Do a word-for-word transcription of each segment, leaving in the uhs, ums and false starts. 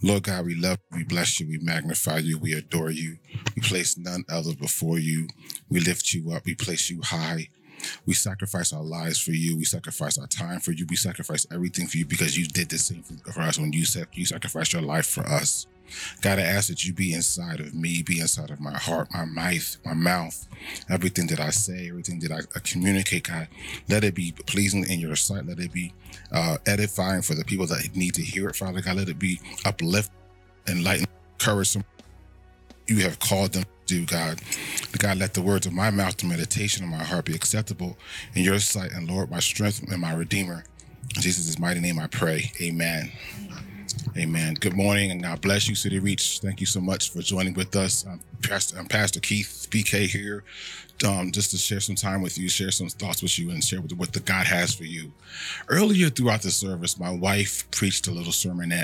Lord God, we love you, we bless you, we magnify you, we adore you. We place none other before you. We lift you up, we place you high. We sacrifice our lives for you. We sacrifice our time for you. We sacrifice everything for you because you did the same for us when you said you sacrificed your life for us. God, I ask that you be inside of me, be inside of my heart, my mouth, my mouth, everything that I say, everything that I, I communicate, God. Let it be pleasing in your sight. Let it be uh, edifying for the people that need to hear it, Father God. Let it be uplift, enlighten, encourage them. You have called them to do, God. God, let the words of my mouth, the meditation of my heart be acceptable in your sight, and Lord, my strength and my redeemer. In Jesus' mighty name I pray. Amen. Amen. Good morning, and God bless you, City Reach. Thank you so much for joining with us. I'm Pastor, I'm Pastor Keith B K here, um, just to share some time with you, share some thoughts with you, and share with what the God has for you. Earlier throughout the service, my wife preached a little sermonette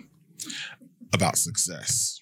about success.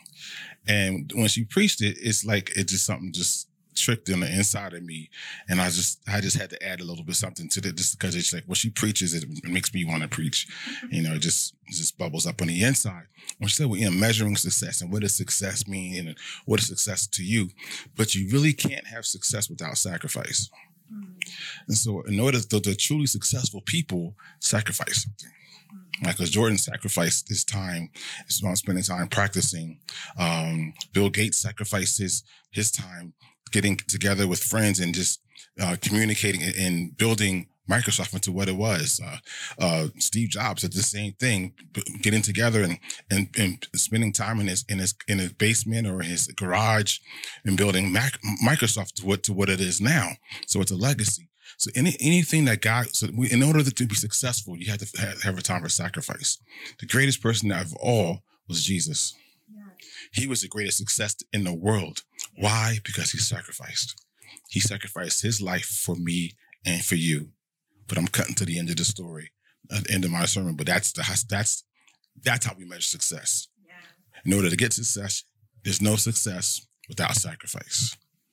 And when she preached it, it's like it just something just tricked in the inside of me. And I just I just had to add a little bit something to it just because it's like when she preaches, it, it makes me want to preach. You know, it just it just bubbles up on the inside. When she said, well, you know, measuring success and what does success mean and what is success to you? But you really can't have success without sacrifice. And so in order to, to truly successful people, sacrifice something. Michael Jordan sacrificed his time, spending time practicing. Um, Bill Gates sacrifices his time getting together with friends and just uh, communicating and building Microsoft into what it was. Uh, uh, Steve Jobs did the same thing, getting together and, and, and spending time in his in his in his basement or his garage and building Mac, Microsoft to what to what it is now. So it's a legacy. So any anything that God, so we, in order to be successful, you have to have, have a time for sacrifice. The greatest person of all was Jesus. Yeah. He was the greatest success in the world. Why? Because he sacrificed. He sacrificed his life for me and for you. But I'm cutting to the end of the story, at the end of my sermon. But that's the, that's that's how we measure success. Yeah. In order to get success, there's no success without sacrifice.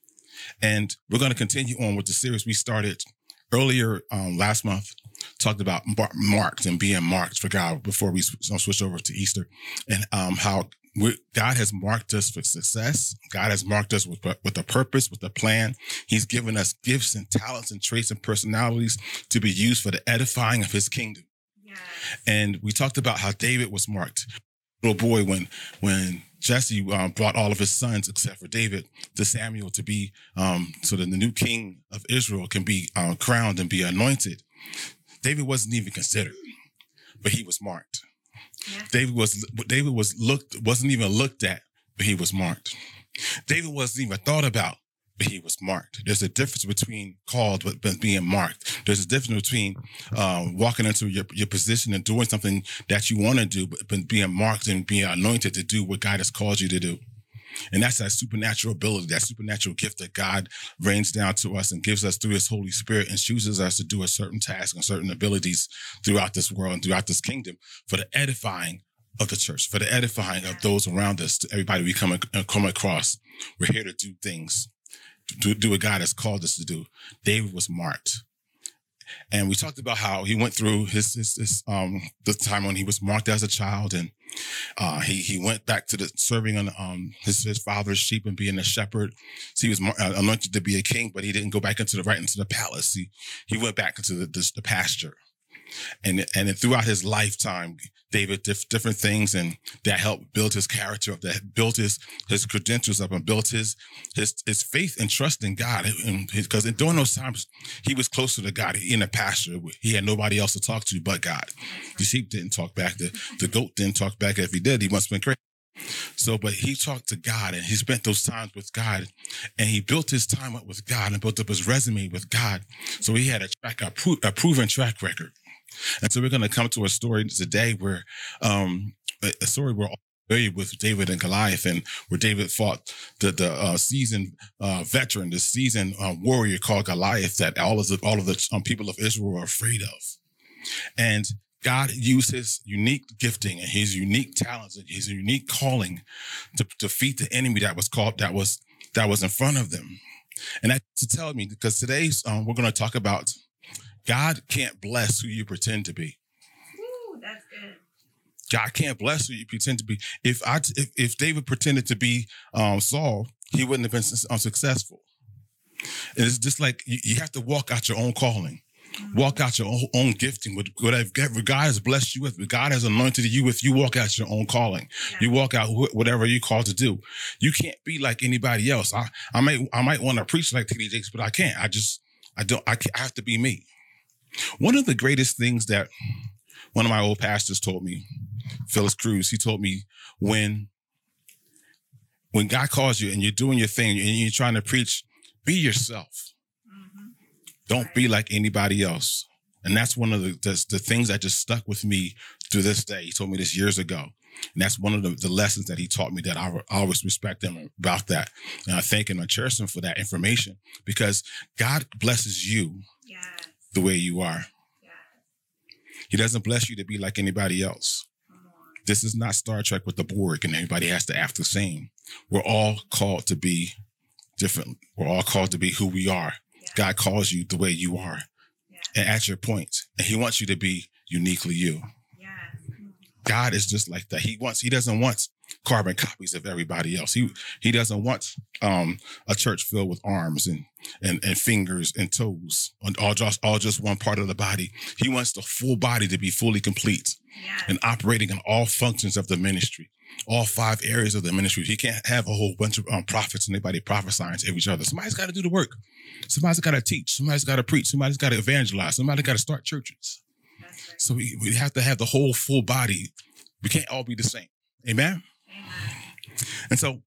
And we're going to continue on with the series we started earlier um, last month, talked about mar- marked and being marked for God before we sw- switch over to Easter, and um, how we, God has marked us for success. God has marked us with, with a purpose, with a plan. He's given us gifts and talents and traits and personalities to be used for the edifying of his kingdom. Yes. And we talked about how David was marked. Little boy, when when Jesse um, brought all of his sons except for David to Samuel to be um, so that the new king of Israel can be uh, crowned and be anointed. David wasn't even considered, but he was marked. Yeah. David was David was looked wasn't even looked at, but he was marked. David wasn't even thought about, but he was marked. There's a difference between called but being marked. There's a difference between um, walking into your, your position and doing something that you want to do, but being marked and being anointed to do what God has called you to do. And that's that supernatural ability, that supernatural gift that God rains down to us and gives us through his Holy Spirit and chooses us to do a certain task and certain abilities throughout this world and throughout this kingdom for the edifying of the church, for the edifying of those around us, to everybody we come, come across. We're here to do things. Do, do what God has called us to do. David was marked. And we talked about how he went through his, his, his um, the time when he was marked as a child. And uh, he, he went back to the serving on um, his, his father's sheep and being a shepherd. So he was mar- uh, anointed to be a king, but he didn't go back into the right into the palace. He, he went back into the, the, the pasture. And and throughout his lifetime, David did different things, and that helped build his character up, that built his his credentials up, and built his his his faith and trust in God. Because during those times, he was closer to God in the pasture. He had nobody else to talk to but God. The sheep didn't talk back. The, the goat didn't talk back. If he did, he must have been crazy. So, but he talked to God, and he spent those times with God, and he built his time up with God and built up his resume with God. So he had a track, a, pro- a proven track record. And so we're going to come to a story today where, um, a story we're all familiar with, David and Goliath, and where David fought the the uh, seasoned uh, veteran, the seasoned uh, warrior called Goliath that all of the all of the um, people of Israel were afraid of. And God used his unique gifting and his unique talents and his unique calling to, to defeat the enemy that was called that was that was in front of them. And that's to tell me, because today's um, we're going to talk about God can't bless who you pretend to be. Ooh, that's good. God can't bless you. You pretend to be. If I if, if David pretended to be um, Saul, he wouldn't have been unsuccessful. And it's just like you, you have to walk out your own calling. Walk out your own, own gifting. Whatever God has blessed you with, God has anointed you with, you walk out your own calling. Yeah. You walk out whatever you're called to do. You can't be like anybody else. I, I might I might want to preach like T D Jakes, but I can't. I just, I don't, I, can't, I have to be me. One of the greatest things that one of my old pastors told me, Phyllis Cruz, he told me when, when God calls you and you're doing your thing and you're trying to preach, be yourself. Don't be like anybody else. And that's one of the, the, the things that just stuck with me to this day. He told me this years ago. And that's one of the, the lessons that he taught me that I, I always respect him about that. And I thank him and cherish him for that information because God blesses you yes. the way you are. Yes. He doesn't bless you to be like anybody else. This is not Star Trek with the Borg and everybody has to act the same. We're all called to be different. We're all called to be who we are. God calls you the way you are yeah. and at your point. And he wants you to be uniquely you. Yeah. God is just like that. He wants, he doesn't want carbon copies of everybody else. He he doesn't want um, a church filled with arms and, and, and fingers and toes, all just, all just one part of the body. He wants the full body to be fully complete yeah. and operating in all functions of the ministry. All five areas of the ministry. He can't have a whole bunch of um, prophets and everybody prophesying to each other. Somebody's got to do the work. Somebody's got to teach. Somebody's got to preach. Somebody's got to evangelize. Somebody's got to start churches. Right. So we, we have to have the whole full body. We can't all be the same. Amen? Amen. And so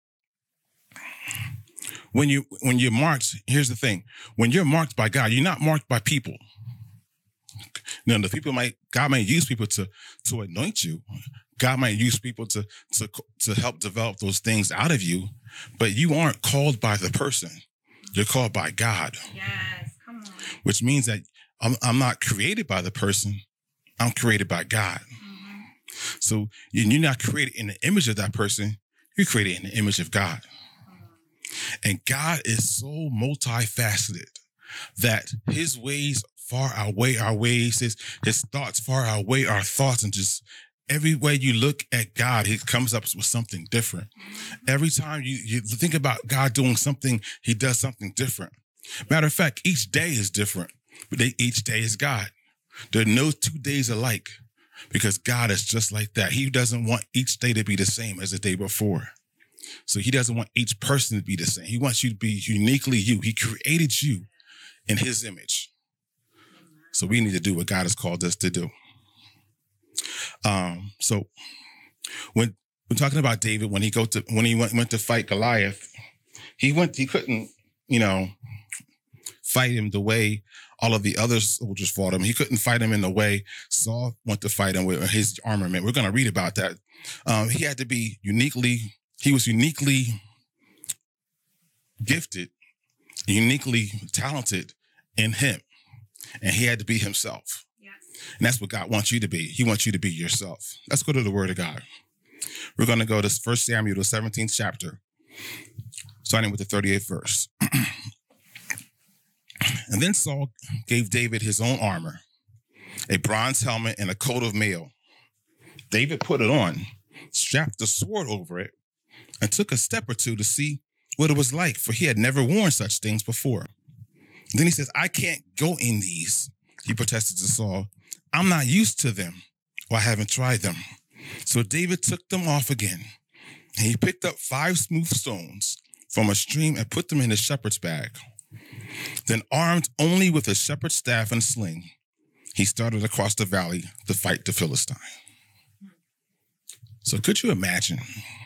when you when you're marked, here's the thing. When you're marked by God, you're not marked by people. Now, the people might, God might use people to, to anoint you. God might use people to, to, to help develop those things out of you, but you aren't called by the person. You're called by God. Yes, come on. Which means that I'm, I'm not created by the person. I'm created by God. Mm-hmm. So you're not created in the image of that person. You're created in the image of God. Mm-hmm. And God is so multifaceted that his ways far outweigh our ways. His, his thoughts far outweigh our thoughts, and just every way you look at God, he comes up with something different. Every time you, you think about God doing something, he does something different. Matter of fact, each day is different, but they, each day is God. There are no two days alike because God is just like that. He doesn't want each day to be the same as the day before. So he doesn't want each person to be the same. He wants you to be uniquely you. He created you in his image. So we need to do what God has called us to do. Um, so when we're talking about David, when he go to when he went, went to fight Goliath, he went he couldn't, you know, fight him the way all of the other soldiers fought him. He couldn't fight him in the way Saul went to fight him with his armament. We're going to read about that. Um, he had to be uniquely, he was uniquely gifted, uniquely talented in him. And he had to be himself. Yes. And that's what God wants you to be. He wants you to be yourself. Let's go to the word of God. We're going to go to First Samuel, the seventeenth chapter, starting with the thirty-eighth verse. And then Saul gave David his own armor, a bronze helmet and a coat of mail. David put it on, strapped the sword over it, and took a step or two to see what it was like, for he had never worn such things before. Then he says, I can't go in these, he protested to Saul. I'm not used to them, or I haven't tried them. So David took them off again, and he picked up five smooth stones from a stream and put them in his shepherd's bag. Then, armed only with a shepherd's staff and sling, he started across the valley to fight the Philistine. So could you imagine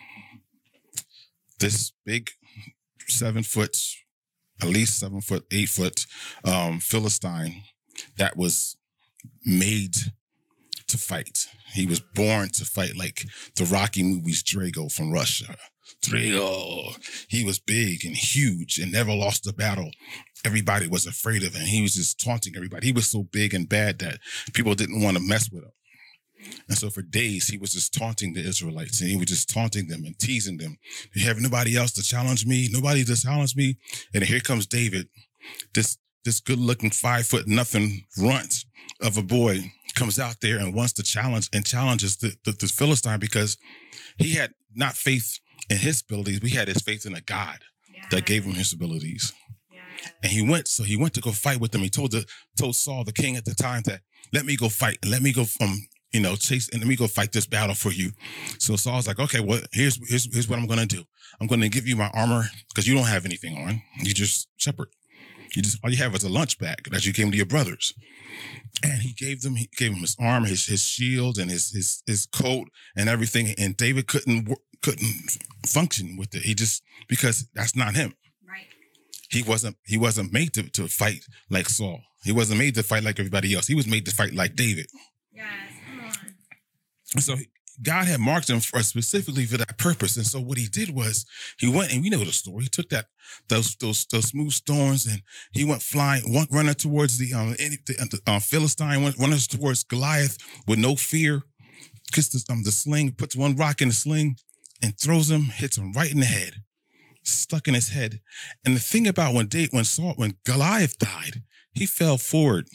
this big seven foot, at least seven foot, eight foot um, Philistine that was made to fight? He was born to fight, like the Rocky movies, Drago from Russia. Drago. He was big and huge and never lost a battle. Everybody was afraid of him. He was just taunting everybody. He was so big and bad that people didn't want to mess with him. And so for days, he was just taunting the Israelites, and he was just taunting them and teasing them. You have nobody else to challenge me, nobody to challenge me. And here comes David, this this good-looking five-foot nothing runt of a boy comes out there and wants to challenge and challenges the, the, the Philistine because he had not faith in his abilities. We had his faith in a God yeah. that gave him his abilities. Yeah. And he went, so he went to go fight with them. He told the told Saul, the king at the time, that let me go fight. Let me go um, you know, chase and let me go fight this battle for you. So Saul's like, okay, well, here's here's here's what I'm gonna do. I'm gonna give you my armor because you don't have anything on. You just shepherd. You just all you have is a lunch bag that you gave to your brothers. And he gave them, he gave him his armor, his his shield, and his his his coat and everything. And David couldn't couldn't function with it. He just because that's not him. Right. He wasn't he wasn't made to, to fight like Saul. He wasn't made to fight like everybody else. He was made to fight like David. Yes, come on. And so God had marked him for specifically for that purpose. And so what he did was he went, and we know the story. He took that those those those smooth stones, and he went flying, went running towards the um the, the uh, Philistine, went running towards Goliath with no fear. Kissed the, um, the sling, puts one rock in the sling, and throws him, hits him right in the head, stuck in his head. And the thing about when Dave, when Saul, when Goliath died, he fell forward.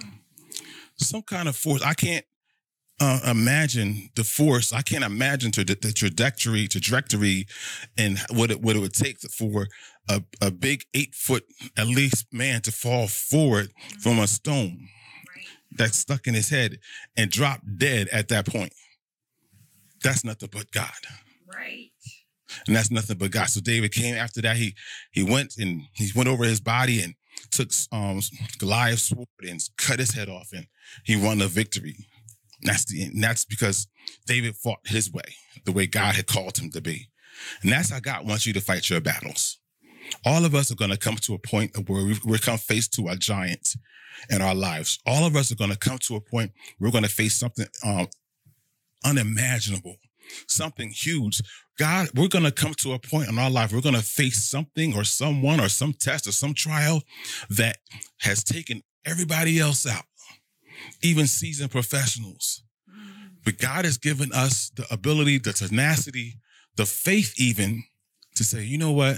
Some kind of force. I can't. Uh, imagine the force. I can't imagine to the, the trajectory, trajectory, and what it what it would take for a, a big eight foot at least man to fall forward from a stone right. that's stuck in his head and drop dead at that point. That's nothing but God. Right. And that's nothing but God. So David came after that. He he went and he went over his body and took um, Goliath's sword and cut his head off, and he won the victory. That's the and that's because David fought his way, the way God had called him to be. And that's how God wants you to fight your battles. All of us are going to come to a point where we, we come face to a giant in our lives. All of us are going to come to a point where we're going to face something um, unimaginable, something huge. God, we're going to come to a point in our life, we're going to face something or someone or some test or some trial that has taken everybody else out. Even seasoned professionals. But God has given us the ability, the tenacity, the faith even to say, you know what?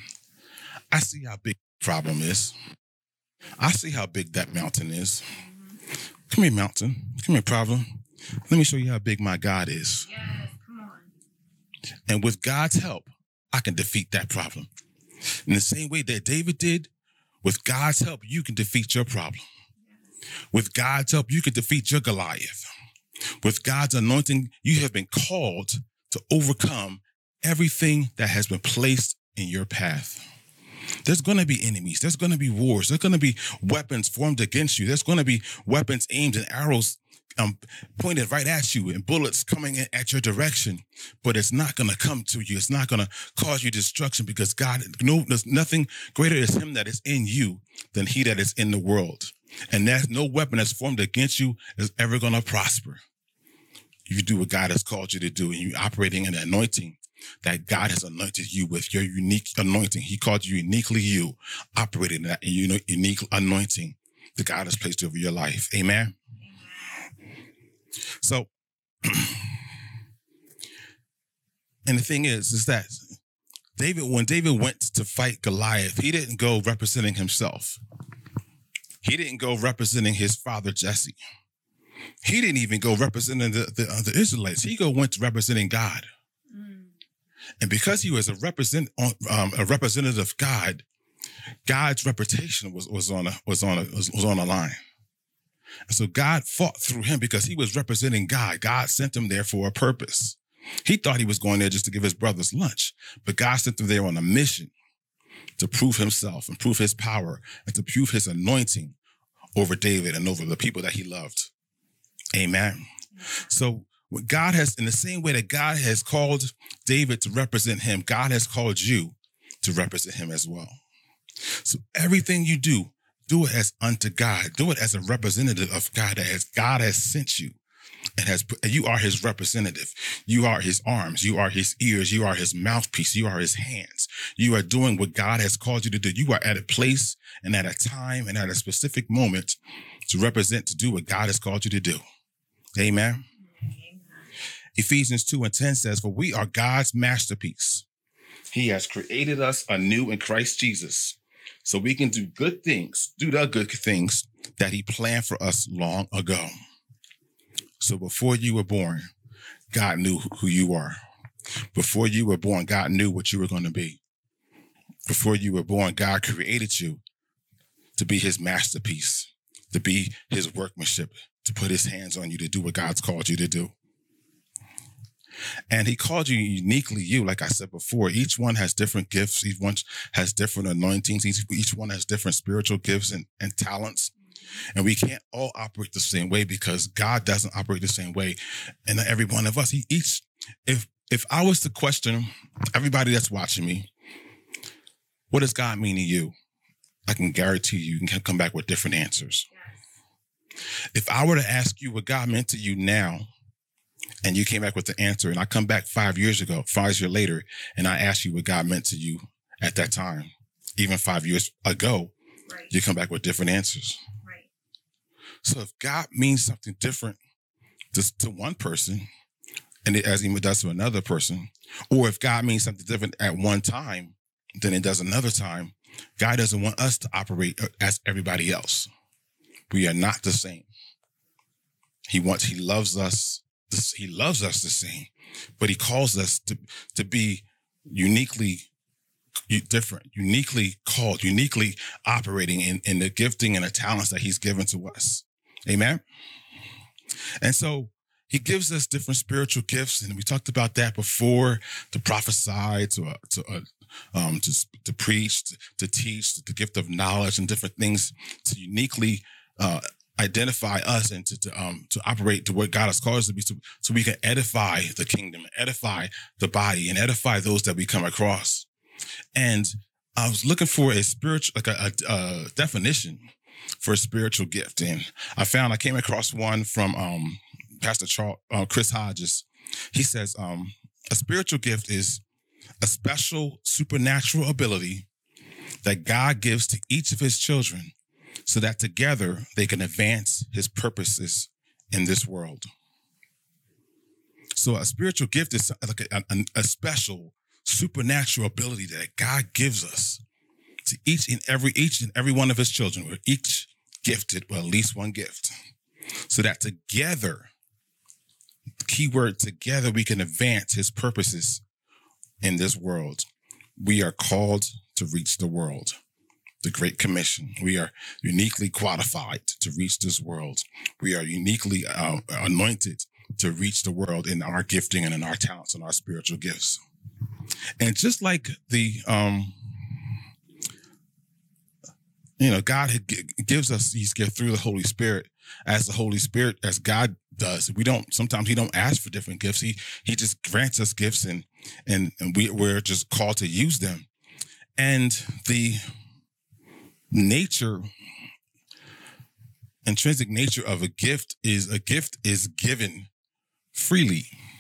I see how big the problem is. I see how big that mountain is. Come here, mountain. Come here, problem. Let me show you how big my God is. Yes, come on. And with God's help, I can defeat that problem. In the same way that David did, with God's help, you can defeat your problem. With God's help, you can defeat your Goliath. With God's anointing, you have been called to overcome everything that has been placed in your path. There's going to be enemies. There's going to be wars. There's going to be weapons formed against you. There's going to be weapons aimed and arrows um, pointed right at you and bullets coming in at your direction. But it's not going to come to you. It's not going to cause you destruction because God, no, there's nothing greater is him that is in you than he that is in the world. And that's no weapon that's formed against you is ever going to prosper. You do what God has called you to do, and you're operating in an anointing that God has anointed you with, your unique anointing. He called you uniquely you, operating in that unique anointing that God has placed over your life. Amen? Amen. So, and the thing is, is that David, when David went to fight Goliath, he didn't go representing himself. He didn't go representing his father, Jesse. He didn't even go representing the, the, uh, the Israelites. He go went representing God. Mm. And because he was a represent um, a representative of God, God's reputation was, was on a was on a was, was on a line. And so God fought through him because he was representing God. God sent him there for a purpose. He thought he was going there just to give his brothers lunch, but God sent him there on a mission to prove himself and prove his power and to prove his anointing over David and over the people that he loved. Amen. So what God has, in the same way that God has called David to represent him, God has called you to represent him as well. So everything you do, do it as unto God. Do it as a representative of God, as God has sent you. And has you are his representative. You are his arms. You are his ears. You are his mouthpiece. You are his hands. You are doing what God has called you to do. You are at a place and at a time and at a specific moment to represent, to do what God has called you to do. Amen. Amen. Ephesians two and ten says, for we are God's masterpiece. He has created us anew in Christ Jesus so we can do good things, do the good things that he planned for us long ago. So before you were born, God knew who you are. Before you were born, God knew what you were going to be. Before you were born, God created you to be his masterpiece, to be his workmanship, to put his hands on you, to do what God's called you to do. And he called you uniquely you, like I said before. Each one has different gifts. Each one has different anointings. Each, each one has different spiritual gifts and, and talents. And we can't all operate the same way because God doesn't operate the same way in every one of us. He each, if if I was to question everybody that's watching me, what does God mean to you? I can guarantee you, you can come back with different answers. Yes. If I were to ask you what God meant to you now, and you came back with the answer, and I come back five years ago, five years later, and I ask you what God meant to you at that time, even five years ago, right, you come back with different answers. Right. So if God means something different to, to one person, and it, as he does to another person, or if God means something different at one time than it does another time, God doesn't want us to operate as everybody else. We are not the same. He wants, he loves us. He loves us the same, but he calls us to, to be uniquely different, uniquely called, uniquely operating in, in the gifting and the talents that he's given to us. Amen. And so he gives us different spiritual gifts. And we talked about that before, to prophesy, to, uh, to, uh, um, to, to preach, to, to teach, the gift of knowledge and different things to uniquely, uh, identify us and to, to um to operate to what God has called us to be, so, so we can edify the kingdom, edify the body, and edify those that we come across. And I was looking for a spiritual, like a, a, a definition for a spiritual gift, and I found I came across one from um Pastor Charles, uh, Chris Hodges. He says um a spiritual gift is a special supernatural ability that God gives to each of his children, so that together they can advance his purposes in this world. So a spiritual gift is like a, a, a special supernatural ability that God gives us to each and every each and every one of his children. We're each gifted with at least one gift, so that together, keyword together, we can advance his purposes in this world. We are called to reach the world. The Great Commission. We are uniquely qualified to reach this world. We are uniquely uh, anointed to reach the world in our gifting and in our talents and our spiritual gifts. And just like the, um, you know, God gives us these gifts through the Holy Spirit, as the Holy Spirit, as God does. We don't, sometimes he don't ask for different gifts. He, he just grants us gifts, and, and, and we, we're just called to use them. And the nature, intrinsic nature of a gift is a gift is given freely.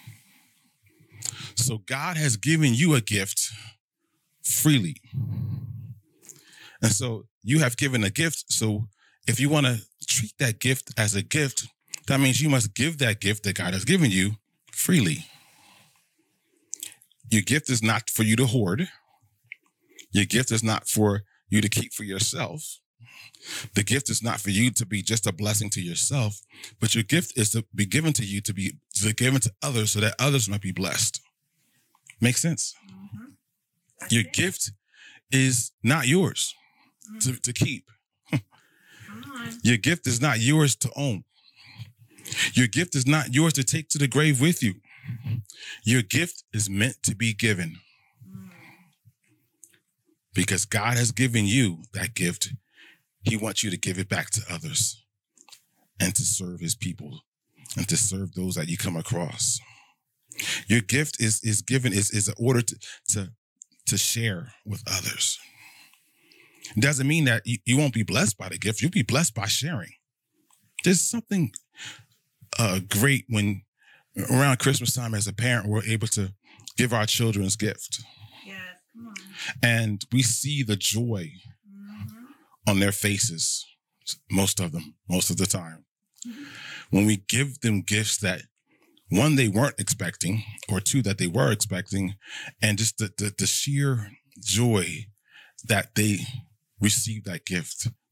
So God has given you a gift freely. And so you have given a gift. So if you want to treat that gift as a gift, that means you must give that gift that God has given you freely. Your gift is not for you to hoard. Your gift is not for you to keep for yourself. The gift is not for you to be just a blessing to yourself, but your gift is to be given to you to be to given to others so that others might be blessed. Make sense? Mm-hmm. Your it. gift is not yours mm-hmm. to, to keep. Your gift is not yours to own. Your gift is not yours to take to the grave with you. Your gift is meant to be given. Because God has given you that gift, he wants you to give it back to others and to serve his people and to serve those that you come across. Your gift is, is given, is, is an order to, to, to share with others. It doesn't mean that you, you won't be blessed by the gift. You'll be blessed by sharing. There's something uh, great when around Christmas time as a parent, we're able to give our children's gift. And we see the joy mm-hmm. on their faces, most of them, most of the time. Mm-hmm. When we give them gifts that, one, they weren't expecting, or two, that they were expecting, and just the, the, the sheer joy that they received that gift,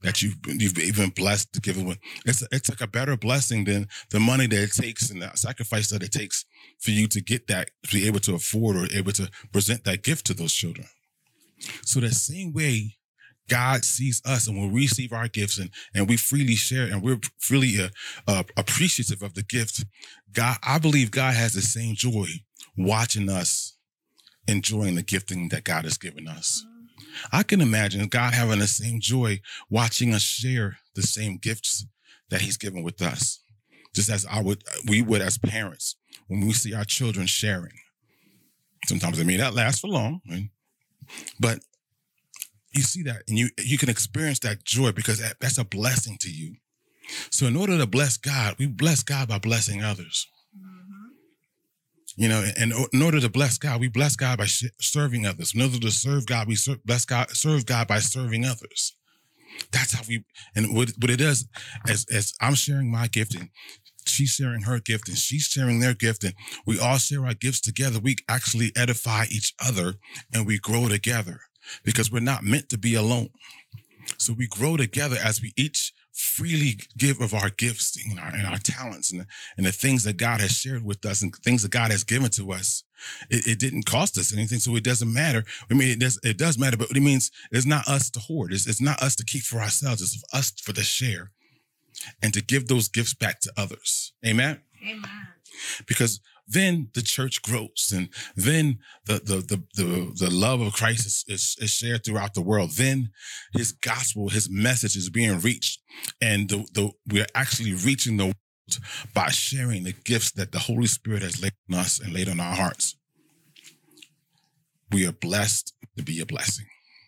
that you've been, you've been blessed to give away. It's it's like a better blessing than the money that it takes and the sacrifice that it takes for you to get that, to be able to afford or able to present that gift to those children. So the same way God sees us, and when we receive our gifts and, and we freely share and we're freely uh, uh, appreciative of the gift, God, I believe God has the same joy watching us enjoying the gifting that God has given us. I can imagine God having the same joy watching us share the same gifts that he's given with us. Just as I would, we would as parents, when we see our children sharing. Sometimes it may not last for long, right? But you see that and you, you can experience that joy because that, that's a blessing to you. So in order to bless God, we bless God by blessing others. You know, and in order to bless God, we bless God by sh- serving others. In order to serve God, we ser- bless God, serve God by serving others. That's how we, and what, what it does, as, as I'm sharing my gift and she's sharing her gift and she's sharing their gift and we all share our gifts together, we actually edify each other and we grow together because we're not meant to be alone. So we grow together as we each freely give of our gifts and our, and our talents and the, and the things that God has shared with us and things that God has given to us. It, it didn't cost us anything, so it doesn't matter. I mean, it does, it does matter, but it means it's not us to hoard. It's, it's not us to keep for ourselves. It's us for the share and to give those gifts back to others. Amen? Amen. Because then the church grows, and then the the the the, the love of Christ is, is, is shared throughout the world. Then his gospel, his message is being reached, and the, the we're actually reaching the world by sharing the gifts that the Holy Spirit has laid on us and laid on our hearts. We are blessed to be a blessing.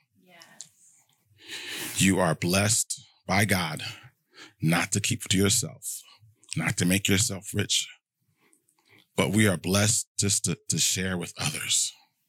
Yes. You are blessed by God not to keep to yourself, not to make yourself rich, but we are blessed just to, to share with others.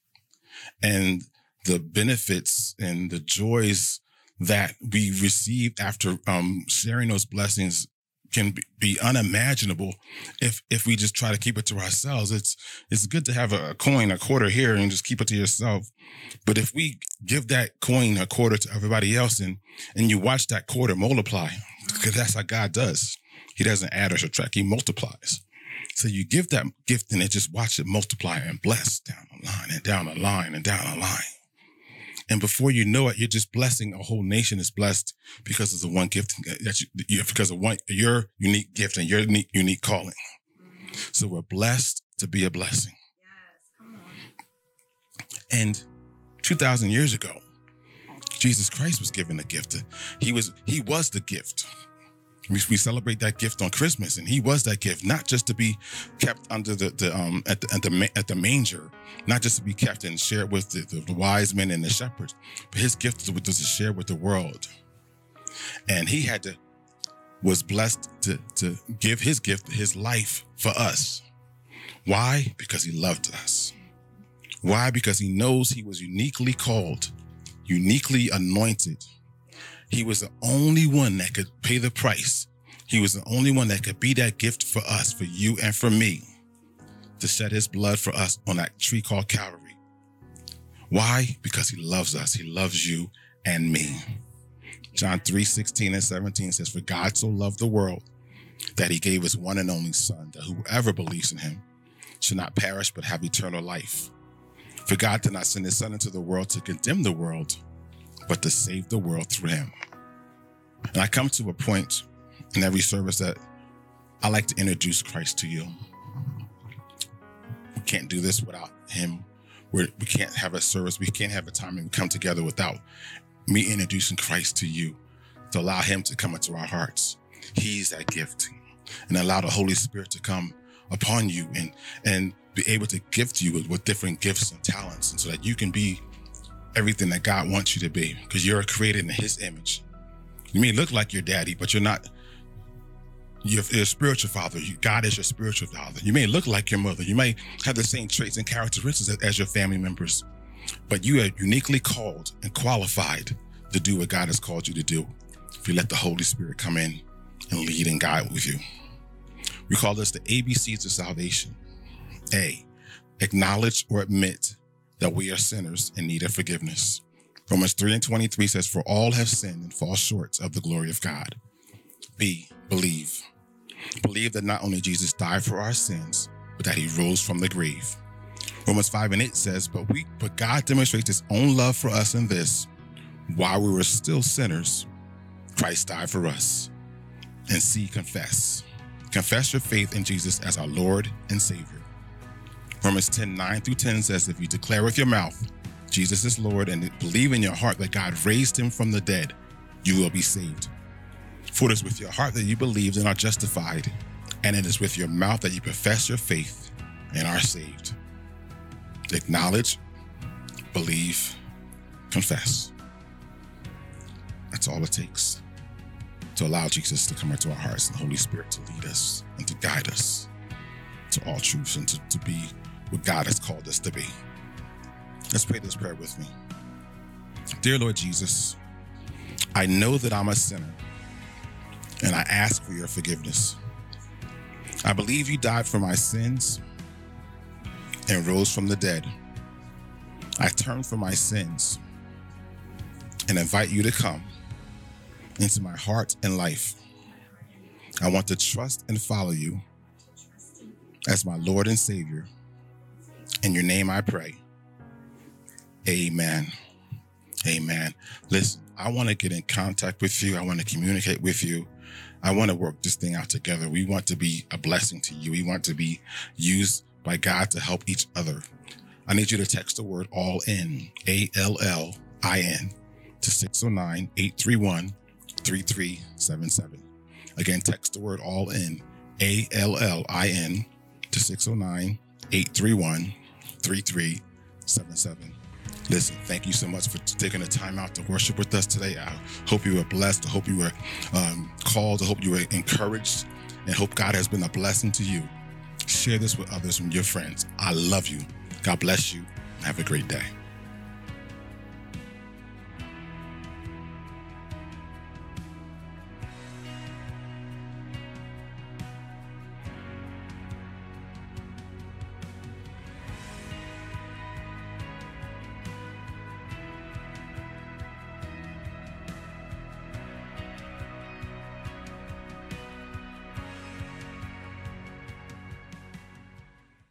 And the benefits and the joys that we receive after um, sharing those blessings can be, be unimaginable if if we just try to keep it to ourselves. It's it's good to have a coin, a quarter here, and just keep it to yourself. But if we give that coin, a quarter to everybody else, and and you watch that quarter multiply, because that's how God does. He doesn't add or subtract, he multiplies. So you give that gift and it just watch it multiply and bless down the line and down the line and down the line. And before you know it, you're just blessing a whole nation is blessed because of the one gift that you, because of one, your unique gift and your unique, unique calling. So we're blessed to be a blessing. Yes. Come on. And two thousand years ago, Jesus Christ was given a gift. He was, he was the gift. We, we celebrate that gift on Christmas, and he was that gift, not just to be kept under the, the um at the, at the at the manger, not just to be kept and shared with the, the, the wise men and the shepherds, but his gift was to share with the world. And he had to was blessed to to give his gift, his life for us. Why? Because he loved us. Why? Because he knows he was uniquely called, uniquely anointed. He was the only one that could pay the price. He was the only one that could be that gift for us, for you and for me, to shed his blood for us on that tree called Calvary. Why? Because he loves us. He loves you and me. John three sixteen and seventeen says, "For God so loved the world that he gave his one and only son, that whoever believes in him should not perish but have eternal life. For God did not send his son into the world to condemn the world, but to save the world through him." And I come to a point in every service that I like to introduce Christ to you. We can't do this without him. We're, we can't have a service. We can't have a time and we come together without me introducing Christ to you, to allow him to come into our hearts. He's that gift. And allow the Holy Spirit to come upon you and, and be able to gift you with, with different gifts and talents, and so that you can be everything that God wants you to be, because you're created in his image. You may look like your daddy, but you're not. You're your spiritual father. You, God is your spiritual father. You may look like your mother. You may have the same traits and characteristics as, as your family members, but you are uniquely called and qualified to do what God has called you to do if you let the Holy Spirit come in and lead and guide with you. We call this the A B Cs of salvation. A, acknowledge or admit that we are sinners in need of forgiveness. Romans three and twenty-three says, for all have sinned and fall short of the glory of God. B, believe. Believe that not only Jesus died for our sins, but that he rose from the grave. Romans five and eight says, but we, but God demonstrates his own love for us in this, while we were still sinners, Christ died for us. And C, confess. Confess your faith in Jesus as our Lord and Savior. Romans ten, nine through ten says, if you declare with your mouth, Jesus is Lord, and believe in your heart that God raised him from the dead, you will be saved. For it is with your heart that you believed and are justified, and it is with your mouth that you profess your faith and are saved. Acknowledge, believe, confess. That's all it takes to allow Jesus to come into our hearts and the Holy Spirit to lead us and to guide us to all truth and to, to be what God has called us to be. Let's pray this prayer with me. Dear Lord Jesus, I know that I'm a sinner, and I ask for your forgiveness. I believe you died for my sins and rose from the dead. I turn from my sins and invite you to come into my heart and life. I want to trust and follow you as my Lord and Savior. In your name I pray. Amen. Amen. Listen, I want to get in contact with you. I want to communicate with you. I want to work this thing out together. We want to be a blessing to you. We want to be used by God to help each other. I need you to text the word all in, A L L I N, to six oh nine, eight three one, three three seven seven. Again, text the word all in, A L L I N, to six oh nine, eight three one, three three seven seven. Listen, thank you so much for taking the time out to worship with us today. I hope you were blessed. I hope you were um, called. I hope you were encouraged, and hope God has been a blessing to you. Share this with others and your friends. I love you. God bless you. Have a great day.